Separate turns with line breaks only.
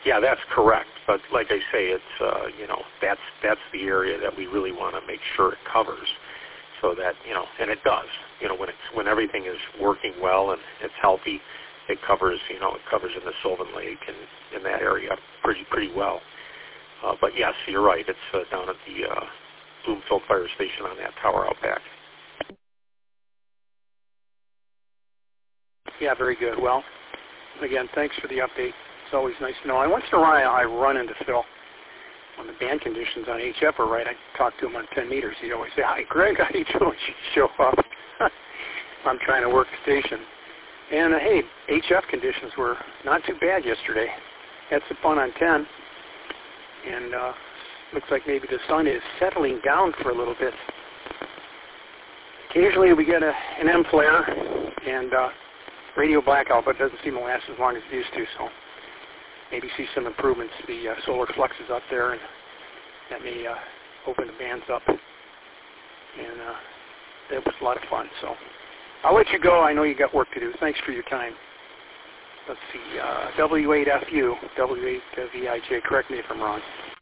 Yeah, that's correct. But like I say, it's that's the area that we really want to make sure it covers, so that and it does. When everything is working well and it's healthy, it covers in the Sylvan Lake and in that area pretty well. But yes, you're right. It's down at the Bloomfield Fire Station on that tower out back.
Yeah, very good. Well, again, thanks for the update. It's always nice to know. Once in a while, I run into Phil. When the band conditions on HF are right, I talk to him on 10 meters. He'd always say, "Hi, Greg, how you doing?" She'd show up. I'm trying to work the station. And, hey, HF conditions were not too bad yesterday. Had some fun on 10. And looks like maybe the sun is settling down for a little bit. Occasionally we get an M flare and radio blackout, but it doesn't seem to last as long as it used to, so maybe see some improvements. The solar flux is up there, and that may open the bands up. And that was a lot of fun. So I'll let you go. I know you got work to do. Thanks for your time. Let's see, W8FU, W8VIJ, correct me if I'm wrong.